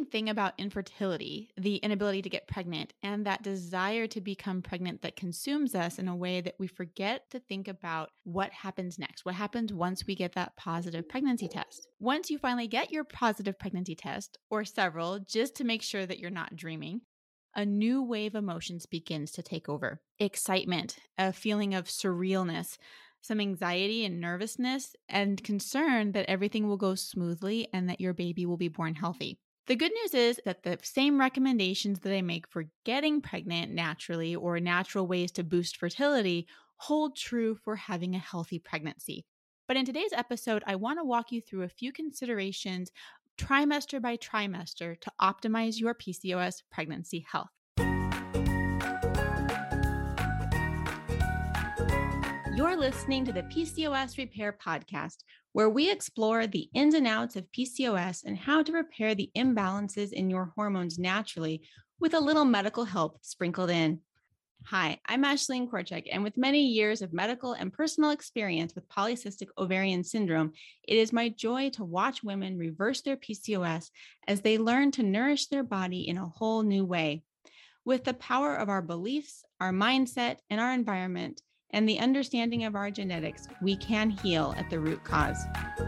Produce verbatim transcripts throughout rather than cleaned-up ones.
interesting thing about infertility, the inability to get pregnant, and that desire to become pregnant that consumes us in a way that we forget to think about what happens next, what happens once we get that positive pregnancy test. Once you finally get your positive pregnancy test, or several, just to make sure that you're not dreaming, a new wave of emotions begins to take over. Excitement, a feeling of surrealness, some anxiety and nervousness, and concern that everything will go smoothly and that your baby will be born healthy. The good news is that the same recommendations that I make for getting pregnant naturally or natural ways to boost fertility hold true for having a healthy pregnancy. But in today's episode, I want to walk you through a few considerations trimester by trimester to optimize your P C O S pregnancy health. You're listening to the P C O S Repair Podcast, where we explore the ins and outs of P C O S and how to repair the imbalances in your hormones naturally with a little medical help sprinkled in. Hi, I'm Ashleen Korchek, and with many years of medical and personal experience with polycystic ovarian syndrome, it is my joy to watch women reverse their P C O S as they learn to nourish their body in a whole new way. With the power of our beliefs, our mindset, and our environment, and the understanding of our genetics, we can heal at the root cause.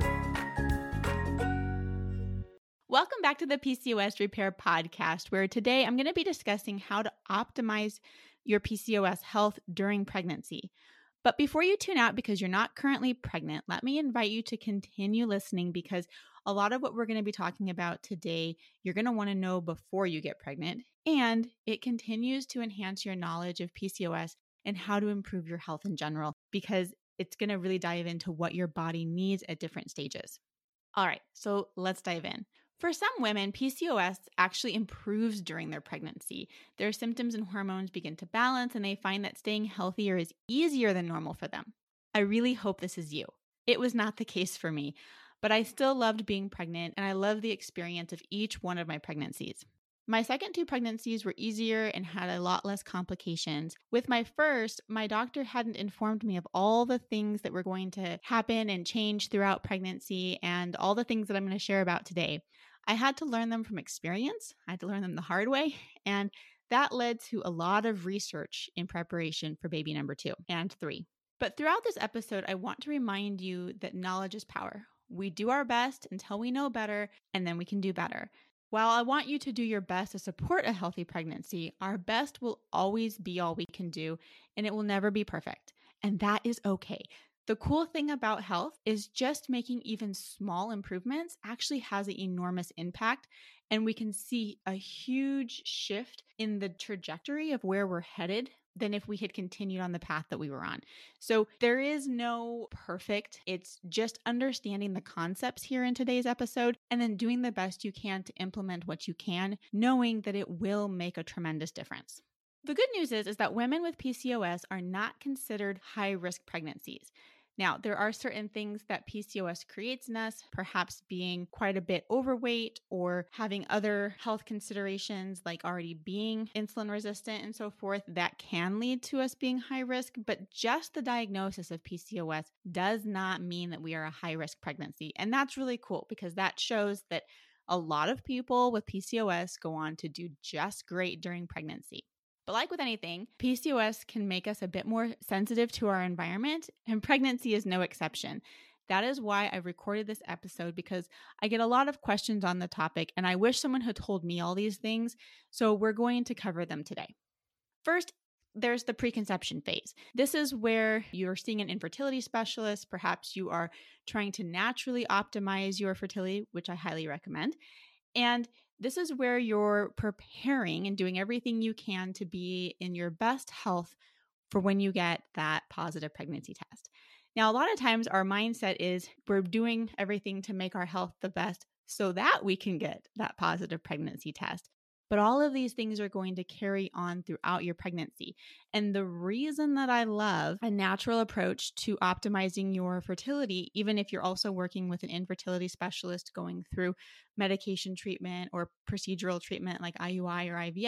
Welcome back to the P C O S Repair Podcast, where today I'm going to be discussing how to optimize your P C O S health during pregnancy. But before you tune out because you're not currently pregnant, let me invite you to continue listening because a lot of what we're going to be talking about today, you're going to want to know before you get pregnant, and it continues to enhance your knowledge of P C O S and how to improve your health in general, because it's going to really dive into what your body needs at different stages. All right, so let's dive in. For some women, P C O S actually improves during their pregnancy. Their symptoms and hormones begin to balance, and they find that staying healthier is easier than normal for them. I really hope this is you. It was not the case for me, but I still loved being pregnant, and I love the experience of each one of my pregnancies. My second two pregnancies were easier and had a lot less complications. With my first, my doctor hadn't informed me of all the things that were going to happen and change throughout pregnancy and all the things that I'm going to share about today. I had to learn them from experience. I had to learn them the hard way, and that led to a lot of research in preparation for baby number two and three. But throughout this episode, I want to remind you that knowledge is power. We do our best until we know better, and then we can do better. While I want you to do your best to support a healthy pregnancy, our best will always be all we can do, and it will never be perfect. And that is okay. The cool thing about health is just making even small improvements actually has an enormous impact, and we can see a huge shift in the trajectory of where we're headed than if we had continued on the path that we were on. So there is no perfect. It's just understanding the concepts here in today's episode and then doing the best you can to implement what you can, knowing that it will make a tremendous difference. The good news is, is that women with P C O S are not considered high-risk pregnancies. Now, there are certain things that P C O S creates in us, perhaps being quite a bit overweight or having other health considerations like already being insulin resistant and so forth, that can lead to us being high risk. But just the diagnosis of P C O S does not mean that we are a high risk pregnancy. And that's really cool because that shows that a lot of people with P C O S go on to do just great during pregnancy. But like with anything, P C O S can make us a bit more sensitive to our environment, and pregnancy is no exception. That is why I recorded this episode, because I get a lot of questions on the topic, and I wish someone had told me all these things, so we're going to cover them today. First, there's the preconception phase. This is where you're seeing an infertility specialist. Perhaps you are trying to naturally optimize your fertility, which I highly recommend. And this is where you're preparing and doing everything you can to be in your best health for when you get that positive pregnancy test. Now, a lot of times our mindset is we're doing everything to make our health the best so that we can get that positive pregnancy test. But all of these things are going to carry on throughout your pregnancy. And the reason that I love a natural approach to optimizing your fertility, even if you're also working with an infertility specialist going through medication treatment or procedural treatment like I U I or I V F,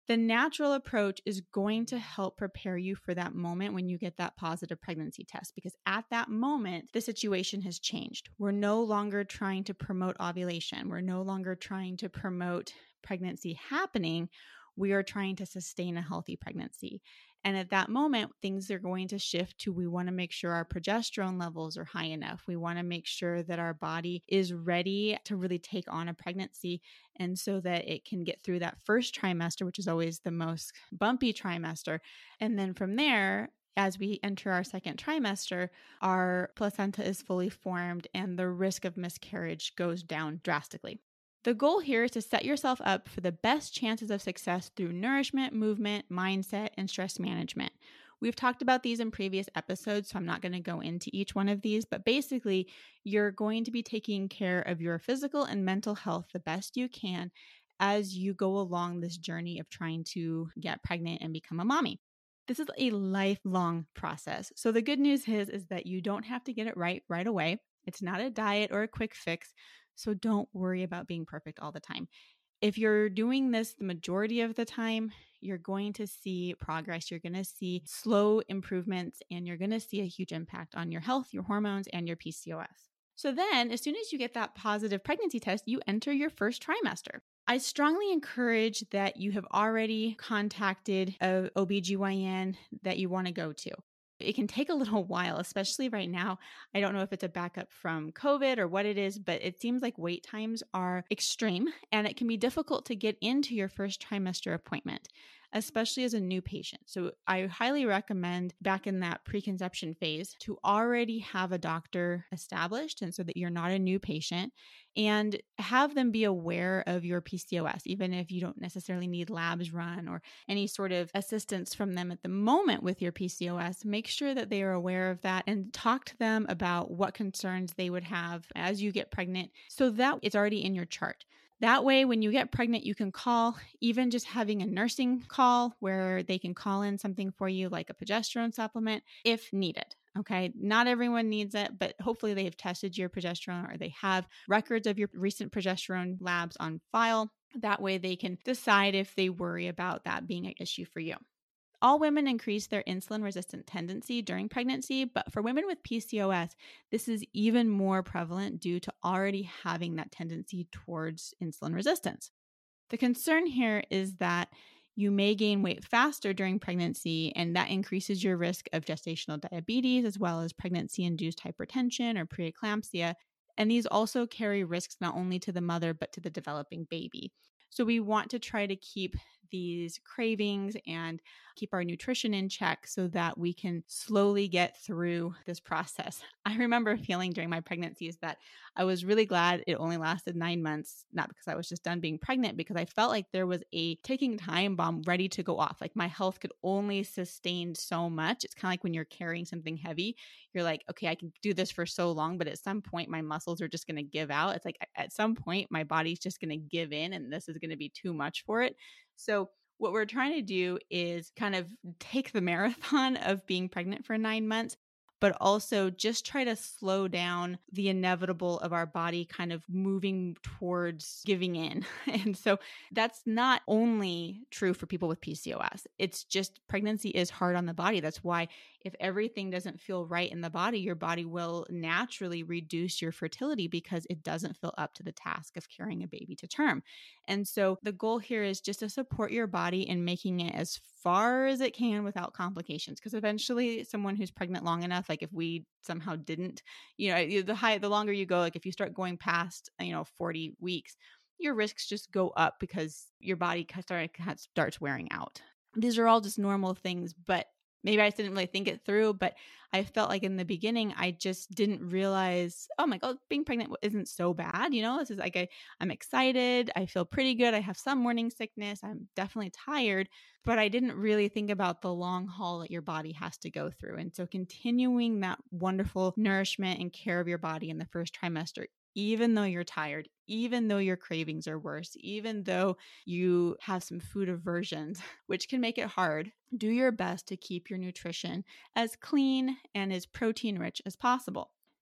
The natural approach is going to help prepare you for that moment when you get that positive pregnancy test, because at that moment, the situation has changed. We're no longer trying to promote ovulation. We're no longer trying to promote pregnancy happening. We are trying to sustain a healthy pregnancy. And at that moment, things are going to shift to we want to make sure our progesterone levels are high enough. We want to make sure that our body is ready to really take on a pregnancy, and so that it can get through that first trimester, which is always the most bumpy trimester. And then from there, as we enter our second trimester, our placenta is fully formed and the risk of miscarriage goes down drastically. The goal here is to set yourself up for the best chances of success through nourishment, movement, mindset, and stress management. We've talked about these in previous episodes, so I'm not going to go into each one of these, but basically, you're going to be taking care of your physical and mental health the best you can as you go along this journey of trying to get pregnant and become a mommy. This is a lifelong process. So the good news is, is that you don't have to get it right right away. It's not a diet or a quick fix. So don't worry about being perfect all the time. If you're doing this the majority of the time, you're going to see progress. You're going to see slow improvements, and you're going to see a huge impact on your health, your hormones, and your P C O S. So then, as soon as you get that positive pregnancy test, you enter your first trimester. I strongly encourage that you have already contacted a O B G Y N that you want to go to. It can take a little while, especially right now. I don't know if it's a backup from COVID or what it is, but it seems like wait times are extreme, and it can be difficult to get into your first trimester appointment, especially as a new patient. So I highly recommend back in that preconception phase to already have a doctor established, and so that you're not a new patient, and have them be aware of your P C O S, even if you don't necessarily need labs run or any sort of assistance from them at the moment with your P C O S. Make sure that they are aware of that and talk to them about what concerns they would have as you get pregnant, so that it's already in your chart. That way, when you get pregnant, you can call, even just having a nursing call where they can call in something for you like a progesterone supplement if needed. Okay. Not everyone needs it, but hopefully they have tested your progesterone or they have records of your recent progesterone labs on file. That way they can decide if they worry about that being an issue for you. All women increase their insulin resistant tendency during pregnancy, but for women with P C O S, this is even more prevalent due to already having that tendency towards insulin resistance. The concern here is that you may gain weight faster during pregnancy, and that increases your risk of gestational diabetes as well as pregnancy-induced hypertension or preeclampsia. And these also carry risks not only to the mother, but to the developing baby. So we want to try to keep these cravings and keep our nutrition in check so that we can slowly get through this process. I remember feeling during my pregnancies that I was really glad it only lasted nine months, not because I was just done being pregnant, because I felt like there was a ticking time bomb ready to go off. Like my health could only sustain so much. It's kind of like when you're carrying something heavy, you're like, okay, I can do this for so long, but at some point my muscles are just going to give out. It's like at some point my body's just going to give in and this is going to be too much for it. So what we're trying to do is kind of take the marathon of being pregnant for nine months, but also just try to slow down the inevitable of our body kind of moving towards giving in. And so that's not only true for people with P C O S. It's just pregnancy is hard on the body. That's why if everything doesn't feel right in the body, your body will naturally reduce your fertility because it doesn't feel up to the task of carrying a baby to term. And so the goal here is just to support your body in making it as far as it can without complications. Because eventually someone who's pregnant long enough, like if we somehow didn't, you know, the high, the longer you go, like if you start going past, you know, forty weeks, your risks just go up because your body starts wearing out. These are all just normal things, but maybe I didn't really think it through, but I felt like in the beginning, I just didn't realize, oh my God, being pregnant isn't so bad. You know, this is like, I, I'm excited. I feel pretty good. I have some morning sickness. I'm definitely tired, but I didn't really think about the long haul that your body has to go through. And so continuing that wonderful nourishment and care of your body in the first trimester, even though you're tired, even though your cravings are worse, even though you have some food aversions, which can make it hard, do your best to keep your nutrition as clean and as protein rich as possible.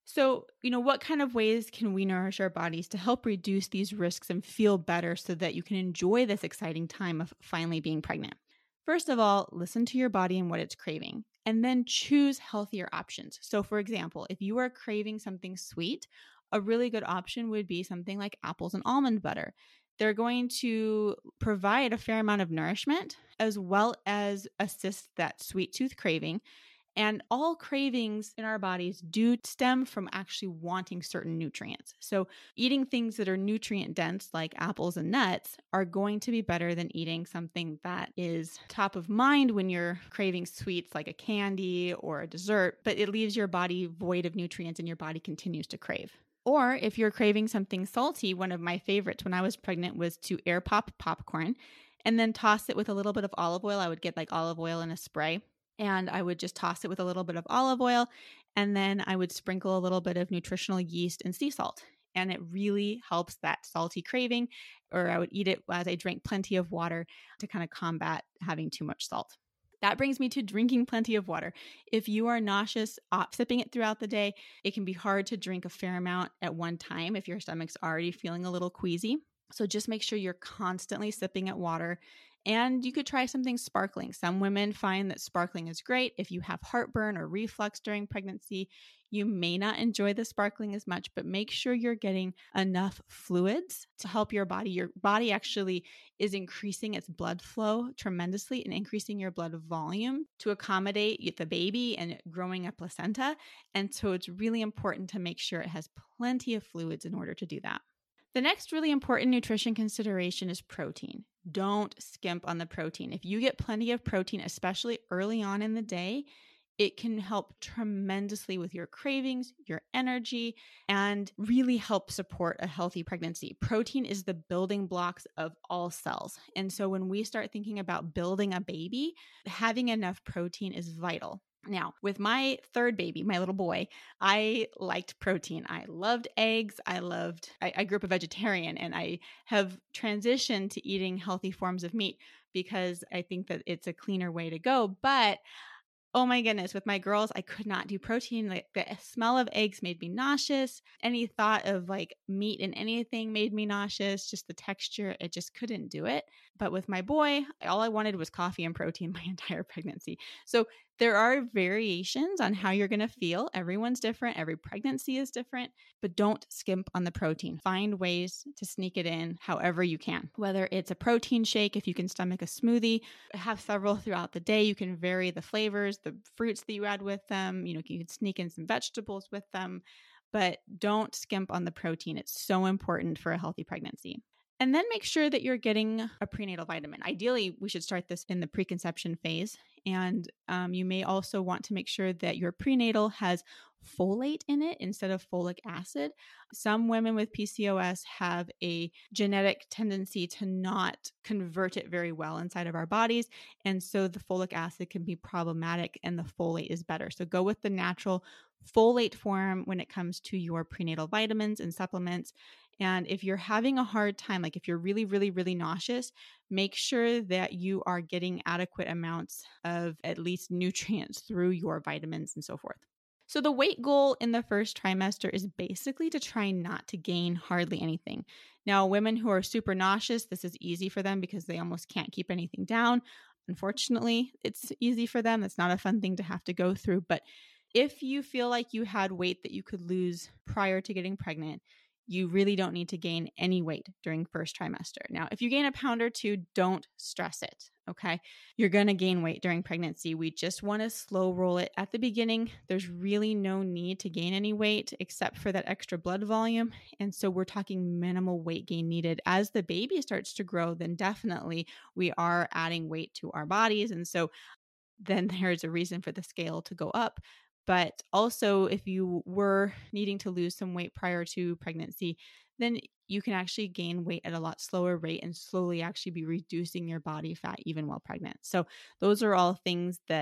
So, you know, what kind of ways can we nourish our bodies to help reduce these risks and feel better so that you can enjoy this exciting time of finally being pregnant? First of all, listen to your body and what it's craving, and then choose healthier options. So, for example, if you are craving something sweet, a really good option would be something like apples and almond butter. They're going to provide a fair amount of nourishment as well as assist that sweet tooth craving. And all cravings in our bodies do stem from actually wanting certain nutrients. So, eating things that are nutrient dense, like apples and nuts, are going to be better than eating something that is top of mind when you're craving sweets, like a candy or a dessert, but it leaves your body void of nutrients and your body continues to crave. Or if you're craving something salty, one of my favorites when I was pregnant was to air pop popcorn and then toss it with a little bit of olive oil. I would get like olive oil in a spray and I would just toss it with a little bit of olive oil. And then I would sprinkle a little bit of nutritional yeast and sea salt. And it really helps that salty craving. Or I would eat it as I drank plenty of water to kind of combat having too much salt. That brings me to drinking plenty of water. If you are nauseous, uh, sipping it throughout the day, it can be hard to drink a fair amount at one time if your stomach's already feeling a little queasy. So just make sure you're constantly sipping at water. And you could try something sparkling. Some women find that sparkling is great. If you have heartburn or reflux during pregnancy, you may not enjoy the sparkling as much, but make sure you're getting enough fluids to help your body. Your body actually is increasing its blood flow tremendously and increasing your blood volume to accommodate the baby and growing a placenta. And so it's really important to make sure it has plenty of fluids in order to do that. The next really important nutrition consideration is protein. Don't skimp on the protein. If you get plenty of protein, especially early on in the day, it can help tremendously with your cravings, your energy, and really help support a healthy pregnancy. Protein is the building blocks of all cells. And so when we start thinking about building a baby, having enough protein is vital. Now, with my third baby, my little boy, I liked protein. I loved eggs. I loved, I, I grew up a vegetarian and I have transitioned to eating healthy forms of meat because I think that it's a cleaner way to go. But oh my goodness, with my girls, I could not do protein. Like the smell of eggs made me nauseous. Any thought of like meat in anything made me nauseous. Just the texture, it just couldn't do it. But with my boy, all I wanted was coffee and protein my entire pregnancy. So there are variations on how you're going to feel. Everyone's different. Every pregnancy is different, but don't skimp on the protein. Find ways to sneak it in however you can. Whether it's a protein shake, if you can stomach a smoothie, have several throughout the day. You can vary the flavors, the fruits that you add with them. You know, you can sneak in some vegetables with them, but don't skimp on the protein. It's so important for a healthy pregnancy. And then make sure that you're getting a prenatal vitamin. Ideally, we should start this in the preconception phase. And um, you may also want to make sure that your prenatal has folate in it instead of folic acid. Some women with P C O S have a genetic tendency to not convert it very well inside of our bodies. And so the folic acid can be problematic and the folate is better. So go with the natural folate form when it comes to your prenatal vitamins and supplements. And if you're having a hard time, like if you're really, really, really nauseous, make sure that you are getting adequate amounts of at least nutrients through your vitamins and so forth. So the weight goal in the first trimester is basically to try not to gain hardly anything. Now, women who are super nauseous, this is easy for them because they almost can't keep anything down. Unfortunately, it's easy for them. It's not a fun thing to have to go through. But if you feel like you had weight that you could lose prior to getting pregnant, you really don't need to gain any weight during first trimester. Now, if you gain a pound or two, don't stress it, okay? You're going to gain weight during pregnancy. We just want to slow roll it at the beginning. There's really no need to gain any weight except for that extra blood volume. And so we're talking minimal weight gain needed. As the baby starts to grow, then definitely we are adding weight to our bodies. And so then there's a reason for the scale to go up. But also, if you were needing to lose some weight prior to pregnancy, then you can actually gain weight at a lot slower rate and slowly actually be reducing your body fat even while pregnant. So those are all things that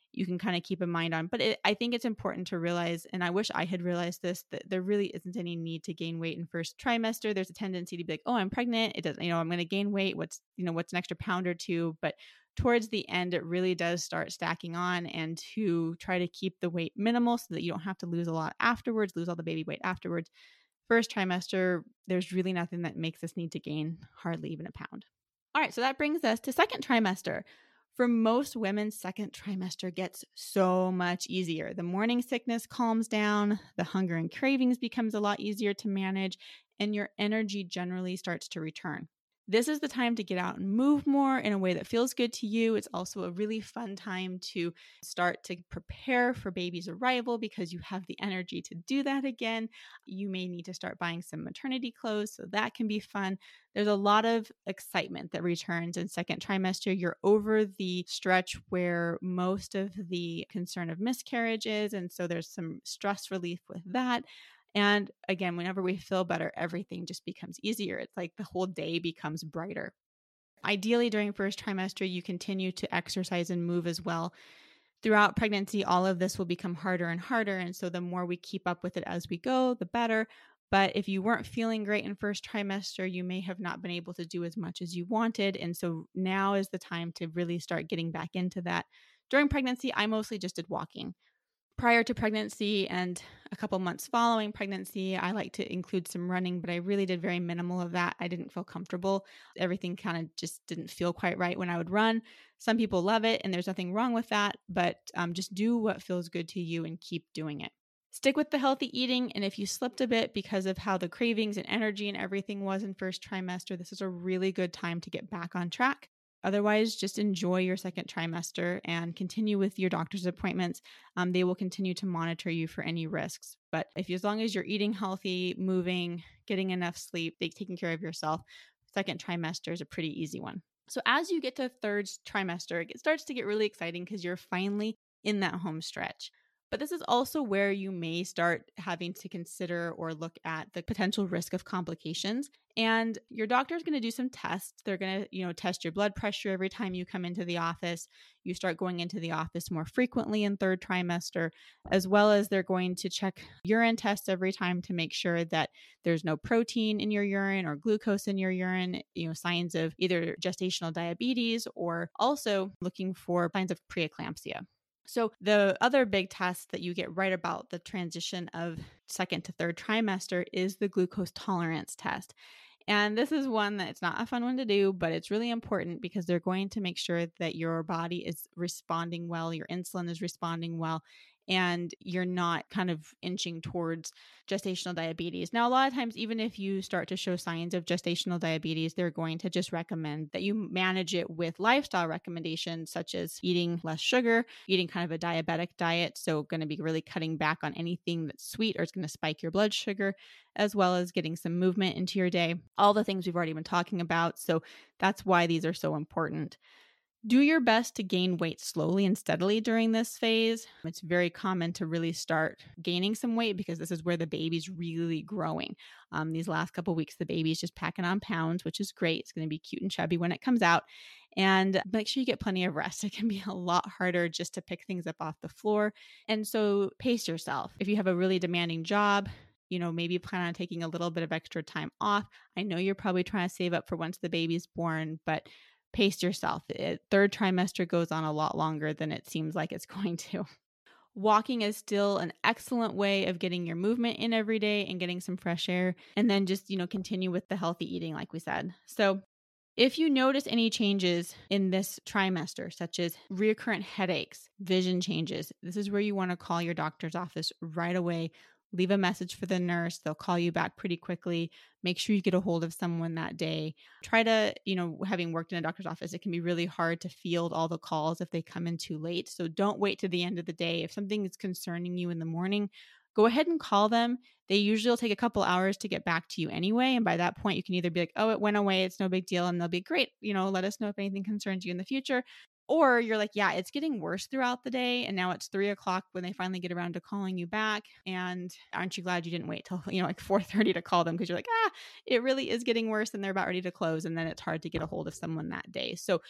you can kind of keep in mind on. But it, I think it's important to realize, and I wish I had realized this, that there really isn't any need to gain weight in first trimester. There's a tendency to be like, oh, I'm pregnant. It doesn't, you know, I'm going to gain weight. What's, you know, what's an extra pound or two? But towards the end, it really does start stacking on, and to try to keep the weight minimal so that you don't have to lose a lot afterwards, lose all the baby weight afterwards. First trimester, there's really nothing that makes us need to gain hardly even a pound. All right, so that brings us to second trimester. For most women, second trimester gets so much easier. The morning sickness calms down, the hunger and cravings becomes a lot easier to manage, and your energy generally starts to return. This is the time to get out and move more in a way that feels good to you. It's also a really fun time to start to prepare for baby's arrival because you have the energy to do that again. You may need to start buying some maternity clothes, so that can be fun. There's a lot of excitement that returns in second trimester. You're over the stretch where most of the concern of miscarriage is, and so there's some stress relief with that. And again, whenever we feel better, everything just becomes easier. It's like the whole day becomes brighter. Ideally, during first trimester, you continue to exercise and move as well. Throughout pregnancy, all of this will become harder and harder. And so the more we keep up with it as we go, the better. But if you weren't feeling great in first trimester, you may have not been able to do as much as you wanted. And so now is the time to really start getting back into that. During pregnancy, I mostly just did walking. Prior to pregnancy and a couple months following pregnancy, I like to include some running, but I really did very minimal of that. I didn't feel comfortable. Everything kind of just didn't feel quite right when I would run. Some people love it, and there's nothing wrong with that, but um, just do what feels good to you and keep doing it. Stick with the healthy eating, and if you slipped a bit because of how the cravings and energy and everything was in first trimester, this is a really good time to get back on track. Otherwise, just enjoy your second trimester and continue with your doctor's appointments. Um, they will continue to monitor you for any risks. But if as long as you're eating healthy, moving, getting enough sleep, taking care of yourself, second trimester is a pretty easy one. So as you get to third trimester, it starts to get really exciting because you're finally in that home stretch. But this is also where you may start having to consider or look at the potential risk of complications. And your doctor is going to do some tests. They're going to, you know, test your blood pressure every time you come into the office. You start going into the office more frequently in third trimester, as well as they're going to check urine tests every time to make sure that there's no protein in your urine or glucose in your urine, you know, signs of either gestational diabetes or also looking for signs of preeclampsia. So the other big test that you get right about the transition of second to third trimester is the glucose tolerance test. And this is one that's not a fun one to do, but it's really important because they're going to make sure that your body is responding well, your insulin is responding well, and you're not kind of inching towards gestational diabetes. Now, a lot of times, even if you start to show signs of gestational diabetes, they're going to just recommend that you manage it with lifestyle recommendations, such as eating less sugar, eating kind of a diabetic diet. So going to be really cutting back on anything that's sweet or it's going to spike your blood sugar, as well as getting some movement into your day. All the things we've already been talking about. So that's why these are so important. Do your best to gain weight slowly and steadily during this phase. It's very common to really start gaining some weight because this is where the baby's really growing. Um, these last couple of weeks, the baby's just packing on pounds, which is great. It's going to be cute and chubby when it comes out. And make sure you get plenty of rest. It can be a lot harder just to pick things up off the floor. And so pace yourself. If you have a really demanding job, you know, maybe plan on taking a little bit of extra time off. I know you're probably trying to save up for once the baby's born, but pace yourself. It, third trimester goes on a lot longer than it seems like it's going to. Walking is still an excellent way of getting your movement in every day and getting some fresh air. And then just, you know, continue with the healthy eating, like we said. So if you notice any changes in this trimester, such as recurrent headaches, vision changes, this is where you want to call your doctor's office right away. Leave a message for the nurse. They'll call you back pretty quickly. Make sure you get a hold of someone that day. Try to, you know, having worked in a doctor's office, it can be really hard to field all the calls if they come in too late. So don't wait to the end of the day. If something is concerning you in the morning, go ahead and call them. They usually will take a couple hours to get back to you anyway. And by that point, you can either be like, oh, it went away. It's no big deal. And they'll be great. You know, let us know if anything concerns you in the future. Or you're like, yeah, it's getting worse throughout the day. And now it's three o'clock when they finally get around to calling you back. And aren't you glad you didn't wait till, you know, like four thirty to call them? Because you're like, ah, it really is getting worse and they're about ready to close. And then it's hard to get a hold of someone that day. So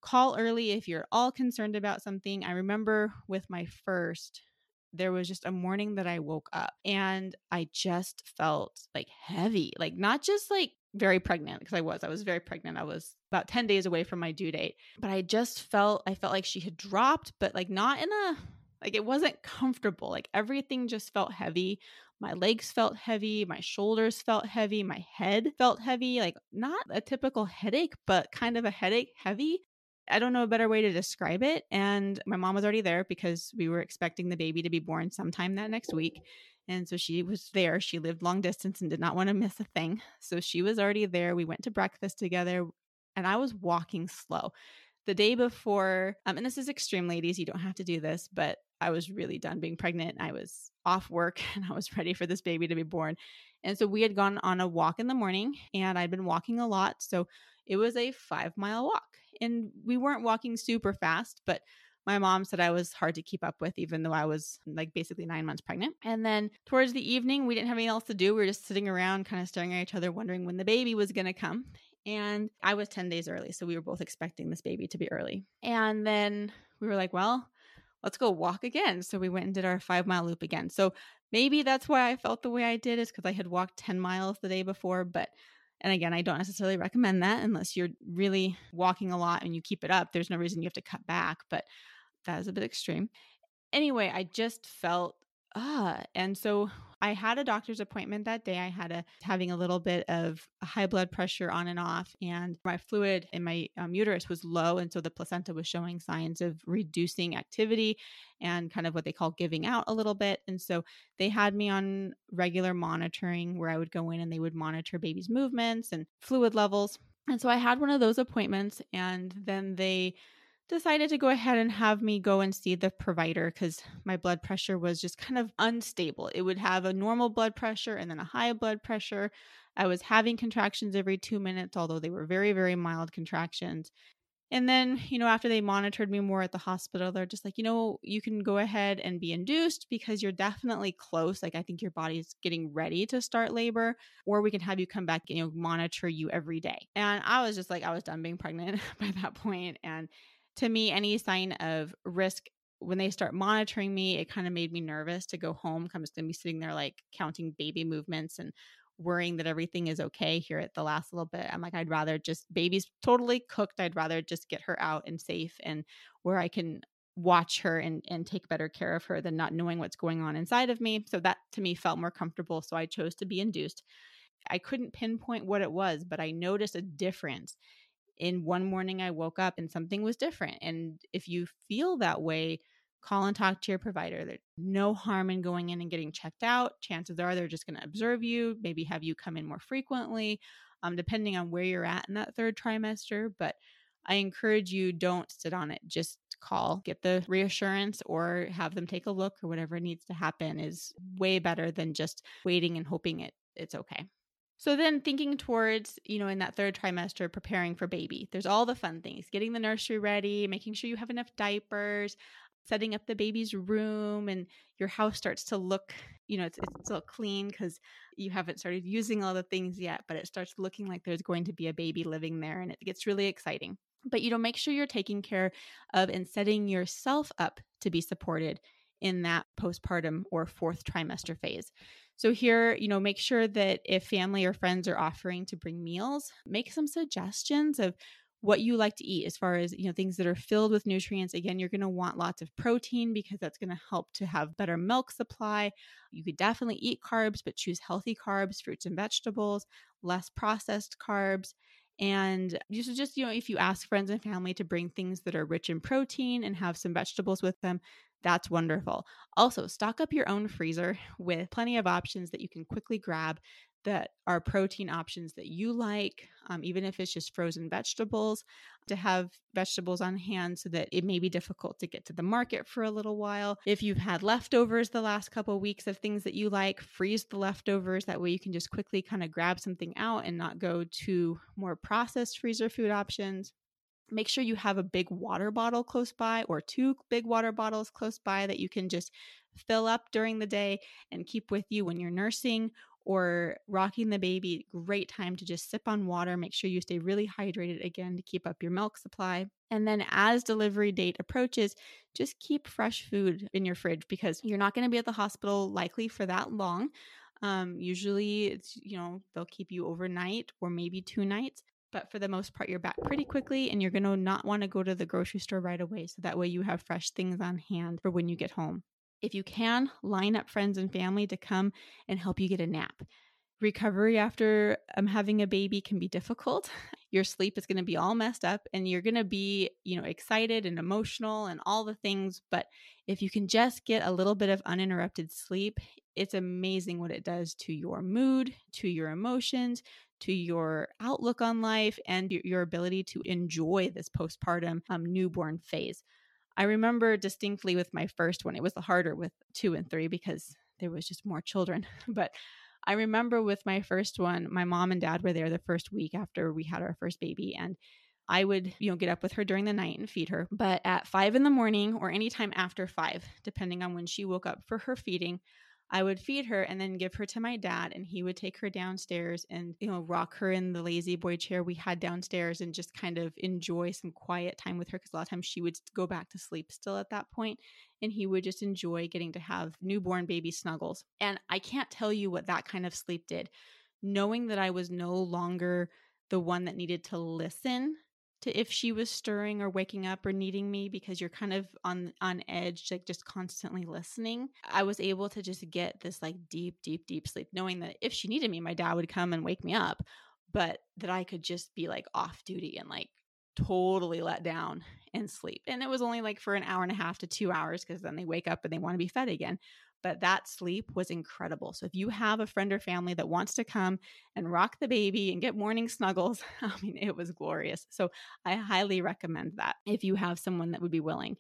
call early if you're all concerned about something. I remember with my first, there was just a morning that I woke up and I just felt like heavy, like not just like very pregnant, because I was, I was very pregnant. I was about ten days away from my due date, but I just felt, I felt like she had dropped, but like not in a, like it wasn't comfortable. Like everything just felt heavy. My legs felt heavy. My shoulders felt heavy. My head felt heavy, like not a typical headache, but kind of a headache heavy. I don't know a better way to describe it. And my mom was already there because we were expecting the baby to be born sometime that next week. And so she was there. She lived long distance and did not want to miss a thing. So she was already there. We went to breakfast together and I was walking slow. The day before, um, and this is extreme, ladies, you don't have to do this, but I was really done being pregnant. I was off work and I was ready for this baby to be born. And so we had gone on a walk in the morning and I'd been walking a lot. So it was a five mile walk and we weren't walking super fast, but my mom said I was hard to keep up with, even though I was like basically nine months pregnant. And then towards the evening, we didn't have anything else to do. We were just sitting around kind of staring at each other, wondering when the baby was going to come. And I was ten days early. So we were both expecting this baby to be early. And then we were like, well, let's go walk again. So we went and did our five mile loop again. So maybe that's why I felt the way I did, is because I had walked ten miles the day before. But, and again, I don't necessarily recommend that unless you're really walking a lot and you keep it up. There's no reason you have to cut back, but that is a bit extreme. Anyway, I just felt, ah, and so I had a doctor's appointment that day. I had a having a little bit of high blood pressure on and off, and my fluid in my um, uterus was low. And so the placenta was showing signs of reducing activity and kind of what they call giving out a little bit. And so they had me on regular monitoring where I would go in and they would monitor baby's movements and fluid levels. And so I had one of those appointments, and then they decided to go ahead and have me go and see the provider because my blood pressure was just kind of unstable. It would have a normal blood pressure and then a high blood pressure. I was having contractions every two minutes, although they were very, very mild contractions. And then, you know, after they monitored me more at the hospital, they're just like, you know, you can go ahead and be induced because you're definitely close. Like, I think your body's getting ready to start labor, or we can have you come back and, you know, monitor you every day. And I was just like, I was done being pregnant by that point. And to me, any sign of risk when they start monitoring me, it kind of made me nervous to go home. I'm just going to be sitting there like counting baby movements and worrying that everything is okay here at the last little bit. I'm like, I'd rather just, baby's totally cooked. I'd rather just get her out and safe and where I can watch her and, and take better care of her than not knowing what's going on inside of me. So that to me felt more comfortable. So I chose to be induced. I couldn't pinpoint what it was, but I noticed a difference. In one morning, I woke up and something was different. And if you feel that way, call and talk to your provider. There's no harm in going in and getting checked out. Chances are they're just going to observe you, maybe have you come in more frequently, um, depending on where you're at in that third trimester. But I encourage you, don't sit on it. Just call, get the reassurance, or have them take a look, or whatever needs to happen is way better than just waiting and hoping it it's okay. So then thinking towards, you know, in that third trimester, preparing for baby, there's all the fun things, getting the nursery ready, making sure you have enough diapers, setting up the baby's room, and your house starts to look, you know, it's, it's still clean because you haven't started using all the things yet, but it starts looking like there's going to be a baby living there, and it gets really exciting. But, you know, make sure you're taking care of and setting yourself up to be supported in that postpartum or fourth trimester phase. So here, you know, make sure that if family or friends are offering to bring meals, make some suggestions of what you like to eat as far as, you know, things that are filled with nutrients. Again, you're going to want lots of protein because that's going to help to have better milk supply. You could definitely eat carbs, but choose healthy carbs, fruits and vegetables, less processed carbs. And you should just, you know, if you ask friends and family to bring things that are rich in protein and have some vegetables with them, that's wonderful. Also, stock up your own freezer with plenty of options that you can quickly grab that are protein options that you like, um, even if it's just frozen vegetables, to have vegetables on hand so that it may be difficult to get to the market for a little while. If you've had leftovers the last couple of weeks of things that you like, freeze the leftovers. That way you can just quickly kind of grab something out and not go to more processed freezer food options. Make sure you have a big water bottle close by, or two big water bottles close by that you can just fill up during the day and keep with you when you're nursing, or rocking the baby, great time to just sip on water. Make sure you stay really hydrated again to keep up your milk supply. And then as delivery date approaches, just keep fresh food in your fridge because you're not going to be at the hospital likely for that long. Um, usually it's, you know, they'll keep you overnight or maybe two nights. But for the most part, you're back pretty quickly and you're going to not want to go to the grocery store right away. So that way you have fresh things on hand for when you get home. If you can, line up friends and family to come and help you get a nap. Recovery after um, having a baby can be difficult. Your sleep is going to be all messed up and you're going to be, you know, excited and emotional and all the things. But if you can just get a little bit of uninterrupted sleep, it's amazing what it does to your mood, to your emotions, to your outlook on life, and your ability to enjoy this postpartum um, newborn phase. I remember distinctly with my first one, it was harder with two and three because there was just more children. But I remember with my first one, my mom and dad were there the first week after we had our first baby. And I would, you know, get up with her during the night and feed her. But at five in the morning or anytime after five, depending on when she woke up for her feeding, I would feed her and then give her to my dad, and he would take her downstairs and, you know, rock her in the lazy boy chair we had downstairs and just kind of enjoy some quiet time with her. Because a lot of times she would go back to sleep still at that point, and he would just enjoy getting to have newborn baby snuggles. And I can't tell you what that kind of sleep did. Knowing that I was no longer the one that needed to listen to if she was stirring or waking up or needing me, because you're kind of on on edge, like just constantly listening. I was able to just get this like deep, deep, deep sleep, knowing that if she needed me, my dad would come and wake me up, but that I could just be like off duty and like totally let down and sleep. And it was only like for an hour and a half to two hours because then they wake up and they want to be fed again. But that sleep was incredible. So if you have a friend or family that wants to come and rock the baby and get morning snuggles, I mean, it was glorious. So I highly recommend that if you have someone that would be willing.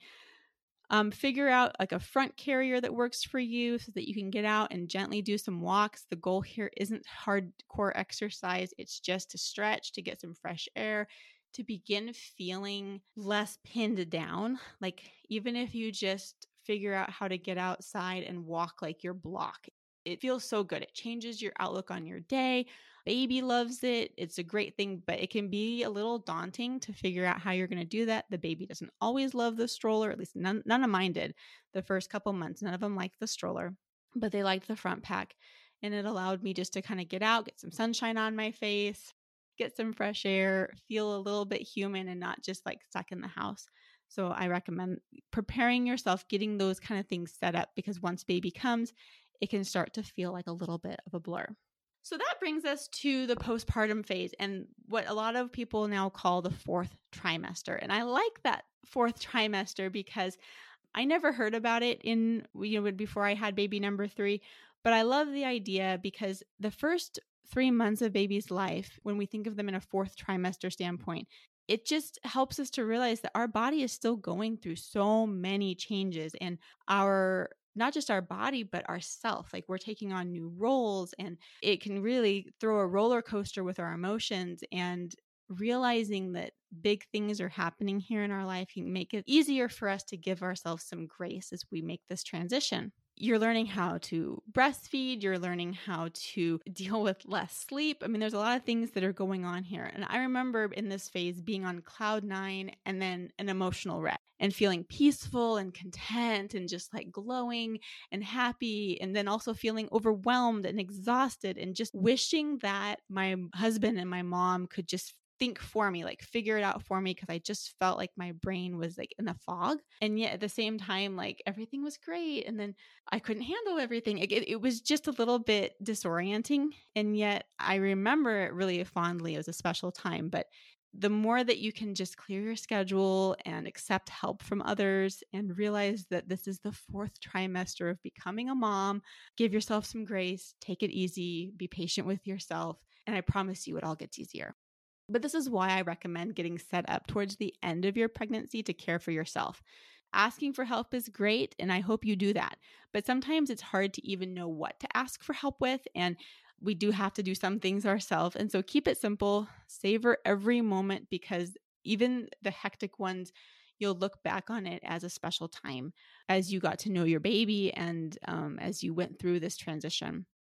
Um, figure out like a front carrier that works for you so that you can get out and gently do some walks. The goal here isn't hardcore exercise. It's just to stretch, to get some fresh air, to begin feeling less pinned down. Like even if you just figure out how to get outside and walk like your block, it feels so good. It changes your outlook on your day. Baby loves it. It's a great thing, but it can be a little daunting to figure out how you're going to do that. The baby doesn't always love the stroller. At least none, none of mine did the first couple months. None of them liked the stroller, but they liked the front pack. And it allowed me just to kind of get out, get some sunshine on my face, get some fresh air, feel a little bit human and not just like stuck in the house. So I recommend preparing yourself, getting those kind of things set up, because once baby comes, it can start to feel like a little bit of a blur. So that brings us to the postpartum phase and what a lot of people now call the fourth trimester. And I like that fourth trimester because I never heard about it in, you know, before I had baby number three, but I love the idea because the first three months of baby's life, when we think of them in a fourth trimester standpoint, it just helps us to realize that our body is still going through so many changes, and our, not just our body, but our self, like we're taking on new roles, and it can really throw a roller coaster with our emotions. And realizing that big things are happening here in our life can make it easier for us to give ourselves some grace as we make this transition. You're learning how to breastfeed. You're learning how to deal with less sleep. I mean, there's a lot of things that are going on here. And I remember in this phase being on cloud nine and then an emotional wreck and feeling peaceful and content and just like glowing and happy. And then also feeling overwhelmed and exhausted and just wishing that my husband and my mom could just think for me, like figure it out for me, because I just felt like my brain was like in a fog. And yet at the same time, like everything was great. And then I couldn't handle everything. It, it was just a little bit disorienting. And yet I remember it really fondly. It was a special time. But the more that you can just clear your schedule and accept help from others and realize that this is the fourth trimester of becoming a mom, give yourself some grace, take it easy, be patient with yourself. And I promise you it all gets easier. But this is why I recommend getting set up towards the end of your pregnancy to care for yourself. Asking for help is great, and I hope you do that. But sometimes it's hard to even know what to ask for help with, and we do have to do some things ourselves. And so keep it simple, savor every moment, because even the hectic ones, you'll look back on it as a special time as you got to know your baby and um, as you went through this transition.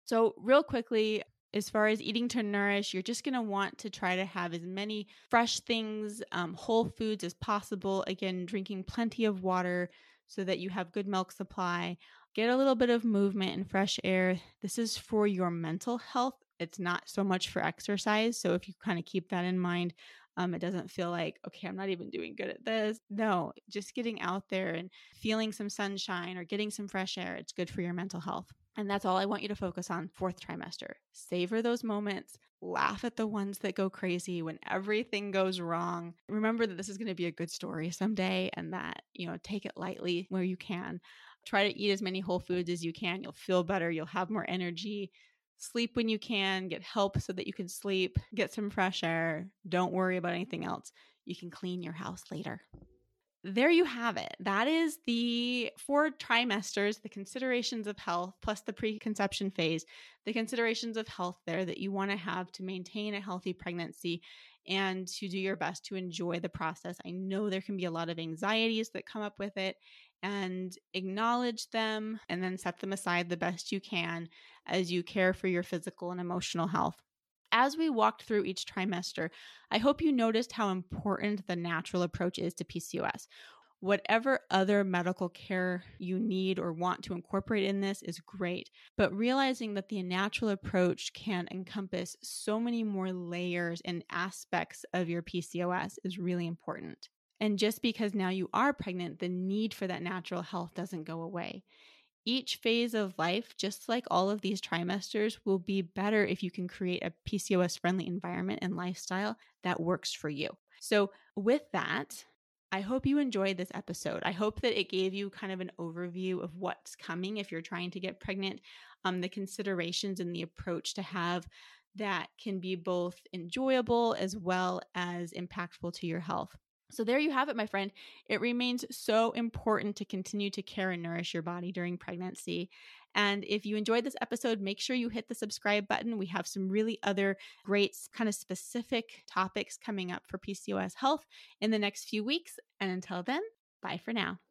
So real quickly, as far as eating to nourish, you're just going to want to try to have as many fresh things, um, whole foods as possible. Again, drinking plenty of water so that you have good milk supply. Get a little bit of movement and fresh air. This is for your mental health. It's not so much for exercise. So if you kind of keep that in mind, um, it doesn't feel like, okay, I'm not even doing good at this. No, just getting out there and feeling some sunshine or getting some fresh air. It's good for your mental health. And that's all I want you to focus on fourth trimester. Savor those moments. Laugh at the ones that go crazy when everything goes wrong. Remember that this is going to be a good story someday, and that, you know, take it lightly where you can. Try to eat as many whole foods as you can. You'll feel better. You'll have more energy. Sleep when you can. Get help so that you can sleep. Get some fresh air. Don't worry about anything else. You can clean your house later. There you have it. That is the four trimesters, the considerations of health, plus the preconception phase, the considerations of health there that you want to have to maintain a healthy pregnancy and to do your best to enjoy the process. I know there can be a lot of anxieties that come up with it, and acknowledge them and then set them aside the best you can as you care for your physical and emotional health. As we walked through each trimester, I hope you noticed how important the natural approach is to P C O S. Whatever other medical care you need or want to incorporate in this is great, but realizing that the natural approach can encompass so many more layers and aspects of your P C O S is really important. And just because now you are pregnant, the need for that natural health doesn't go away. Each phase of life, just like all of these trimesters, will be better if you can create a P C O S-friendly environment and lifestyle that works for you. So with that, I hope you enjoyed this episode. I hope that it gave you kind of an overview of what's coming if you're trying to get pregnant, um, the considerations and the approach to have that can be both enjoyable as well as impactful to your health. So there you have it, my friend. It remains so important to continue to care and nourish your body during pregnancy. And if you enjoyed this episode, make sure you hit the subscribe button. We have some really other great kind of specific topics coming up for P C O S health in the next few weeks. And until then, bye for now.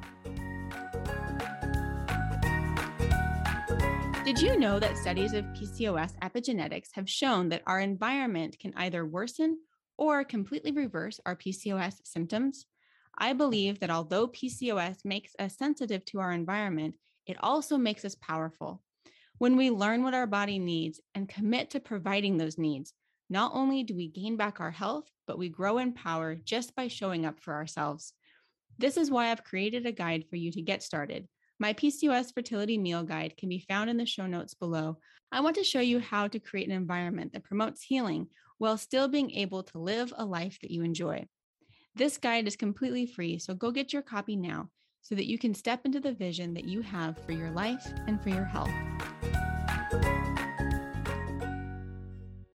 Did you know that studies of P C O S epigenetics have shown that our environment can either worsen or completely reverse our P C O S symptoms? I believe that although P C O S makes us sensitive to our environment, it also makes us powerful. When we learn what our body needs and commit to providing those needs, not only do we gain back our health, but we grow in power just by showing up for ourselves. This is why I've created a guide for you to get started. My P C O S fertility meal guide can be found in the show notes below. I want to show you how to create an environment that promotes healing while still being able to live a life that you enjoy. This guide is completely free, so go get your copy now so that you can step into the vision that you have for your life and for your health.